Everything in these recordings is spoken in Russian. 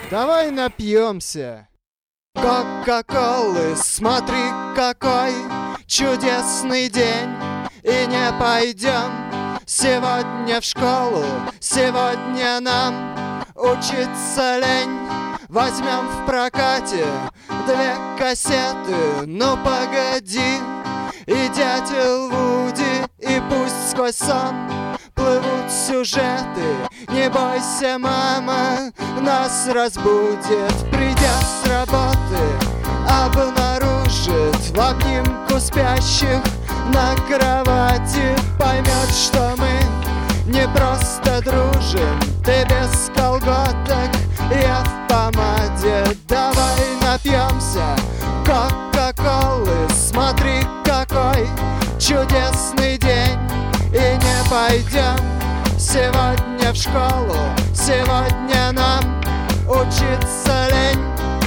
давай напьемся Кока-колы, смотри, какой чудесный день. И не пойдем сегодня в школу, сегодня нам учиться лень. Возьмем в прокате 2 кассеты, ну погоди, и дятел Вуди, и пусть сквозь сон плывут сюжеты. Не бойся, мама нас разбудит, придя с работы, обнаружит в обнимку спящих на кровати. Поймет, что мы не просто дружим, ты без колготок, я в помаде. Давай напьемся Кока-колы, смотри, какой чудесный день. И не пойдем сегодня в школу, сегодня нам учиться лень.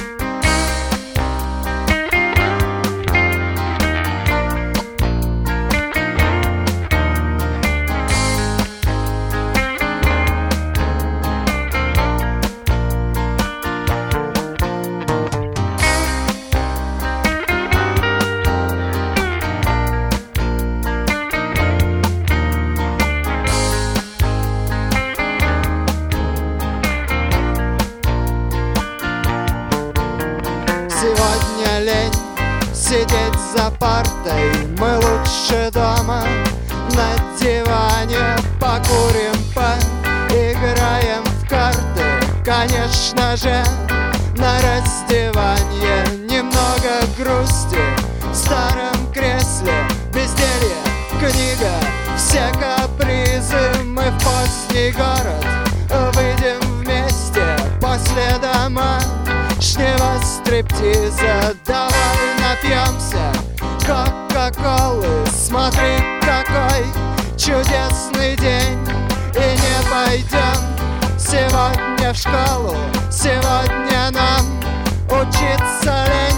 Сегодня лень сидеть за партой, мы лучше дома на диване покурим, поиграем в карты. Конечно же, на раздевание немного грусти в старом кресле, безделье, книга, все капризы. Мы в поздний город выйдем вместе после домашнего стриптиза. Давай напьемся Кока-колы, смотри, какой чудесный день. И не пойдем сегодня в школу, сегодня нам учиться лень.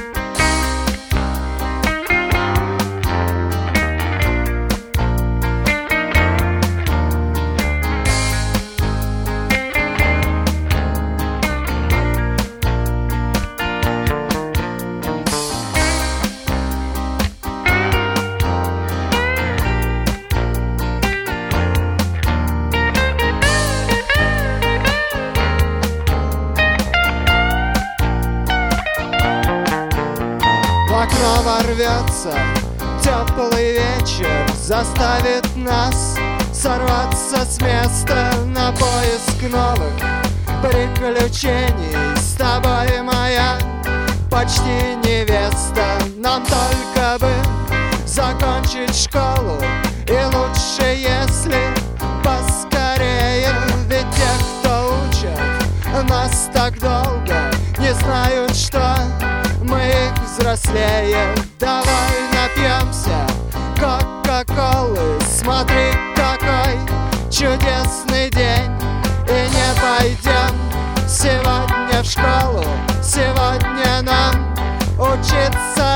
В окно ворвется теплый вечер, заставит нас сорваться с места на поиск новых приключений. С тобой, моя почти невеста, нам только бы закончить школу, и лучше, если поскорее. Ведь те, кто учат нас так долго, не знают, что мы их взрослее. Давай напьемся Кока-колы, смотри, какой чудесный день. И не пойдем сегодня в школу, сегодня нам учиться